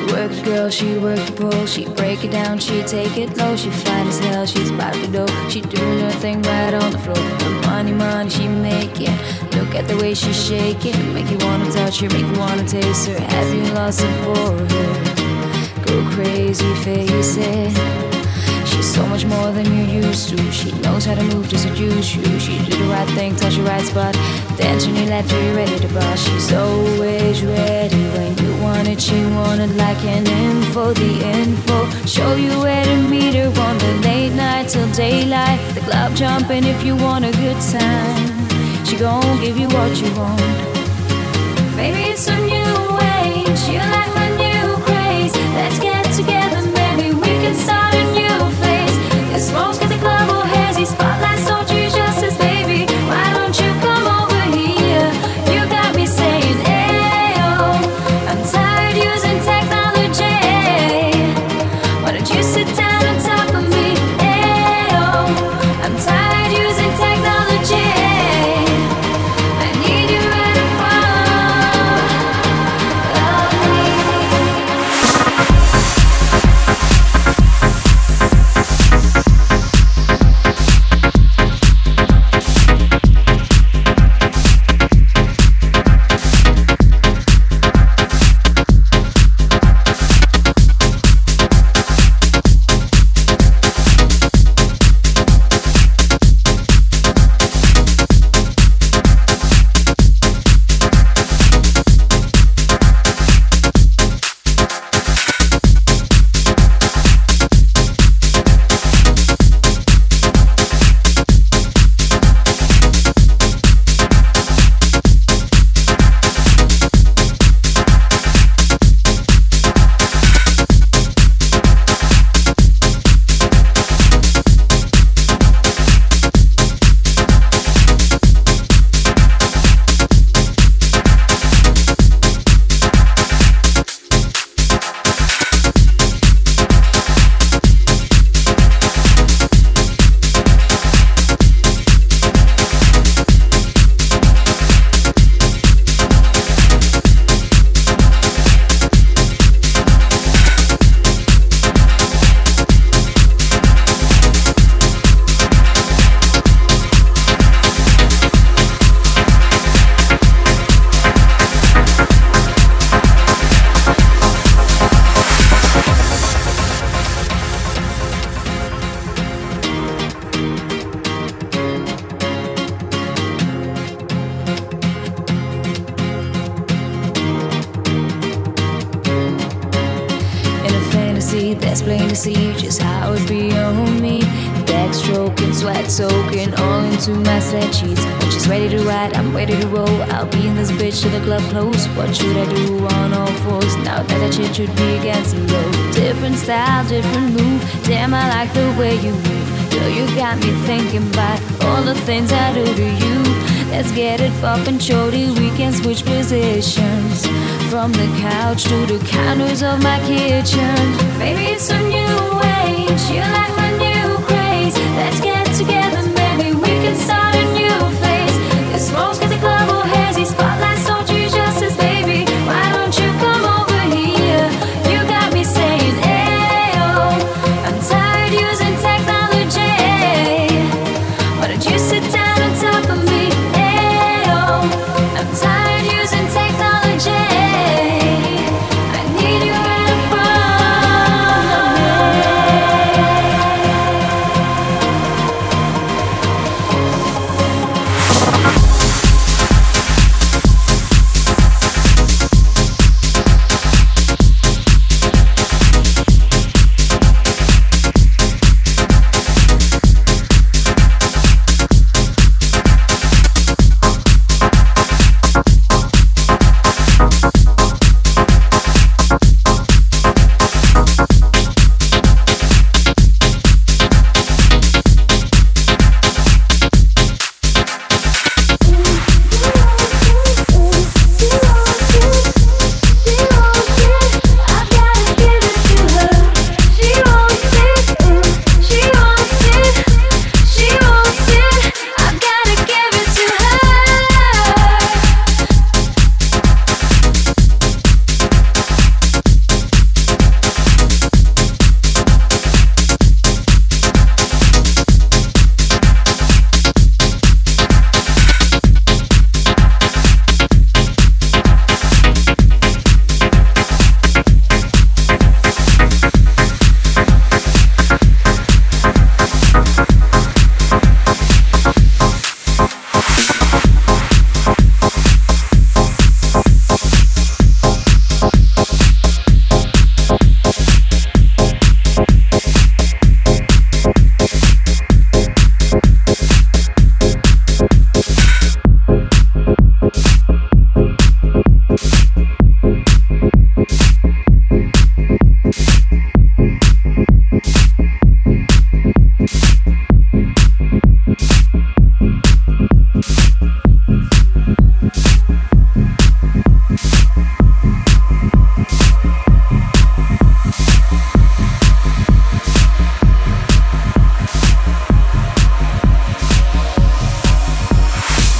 Work it, girl, she work the pole. She break it down, she take it low. She fine as hell, she's about to do. She doing her thing right on the floor. The money, money she making. Look at the way she's shaking. Make you wanna touch her, make you wanna taste her. Have you lost it for her? Go crazy, face it. She's so much more than you're used to. She knows how to move to seduce you. She do the right thing, touch the right spot. Dance when you left her, you ready to boss. She's always ready when you want it. She want it like an info, the info. Show you where to meet her on the late night till daylight. The club jumping if you want a good time. She gon' give you what you want. Baby, it's a new age. You like my new craze. Let's get together, maybe we can start a new phase. The smoke's got the club all hazy. Spotlights don't do justice, baby. Why don't you come over here? You got me saying, ayo. I'm tired using technology. Why don't you sit down on top of me? Ayo. I'm tired using technology. I need you right in front of me. That's plain to see just how it be on me. Backstroking, sweat soaking, all into my set sheets. When she's ready to ride, I'm ready to roll. I'll be in this bitch till the club close. What should I do on all fours? Now that shit should be against the low. Different style, different move. Damn, I like the way you move. Girl, you got me thinking about all the things I do to you. Let's get it poppin', shorty, we can switch positions. From the couch to the counters of my kitchen. Baby, it's a new